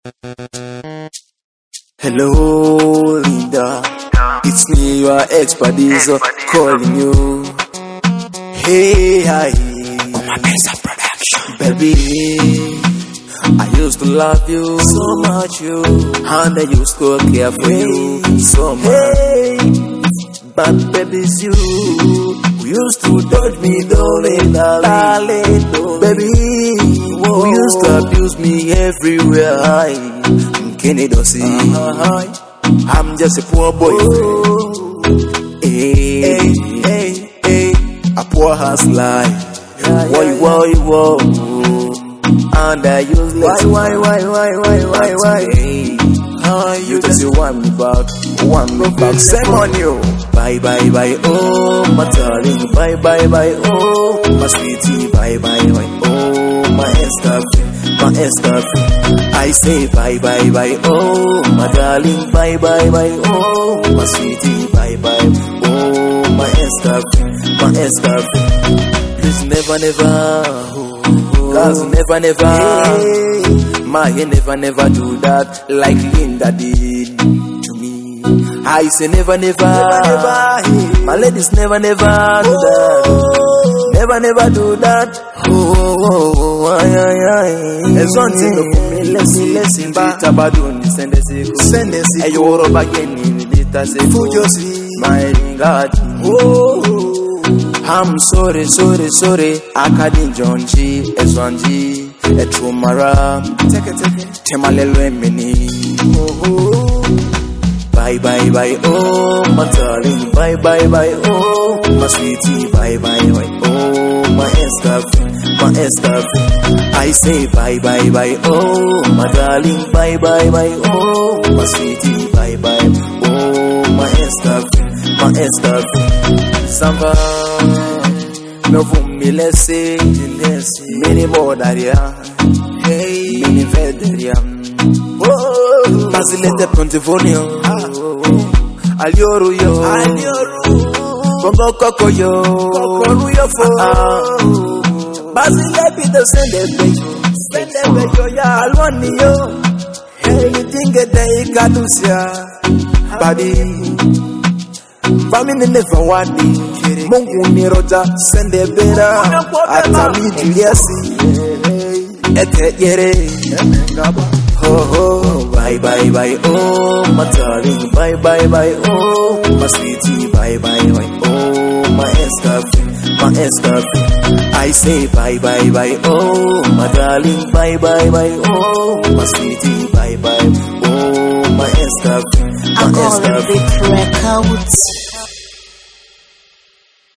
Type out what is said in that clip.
Hello, Linda. It's me, your ex-Paradiso, calling you. Hey, hi. My best production. Baby, I used to love you so much, and I used to care for you so much. But baby, it's you who used to touch me, darling. Baby, who used to abuse me everywhere. Kenny don't see. I'm just a poor boy. A poor house life. Whoa. And I useless. Why? You just want me back. Same on you. Bye, oh, my darling. Bye, oh, my sweetie. Bye, oh, my escapade. I say bye, oh, my darling. Bye, oh, my sweetie. Bye, oh, my escapade. Please never, cause never, my never do that like Linda did to me. I say never, my ladies never do that. Never do that. There's one thing for me, listen, but Tabadun, send a Ayoro again in the data, my God. I'm sorry, Akadin John G, S1G, Etrumara, Temalelo Mini. Bye, oh, my darling. Bye, oh, my sweetie. Bye, oh, my escapade. I say bye, oh, my darling. Bye, oh, my sweetie. Bye, oh, my escapade. Samba, no for me, let's say, many more daria, many vedaria. Basilete Pontifonio, Alioro yo, Bongo Coco yo, Basilete the send a ya, Alwani yo, anything a day, Gadusia, Badi, Family never want me, Mungu ni roja, send a better, Atami Juliasi, Ete Yere. Bye, oh, my darling. Bye, oh, my sweetie. Bye, oh, my escapade. I say bye, oh, my darling. Bye, oh, my sweetie. Bye, oh, my escapade. I call it Big Records.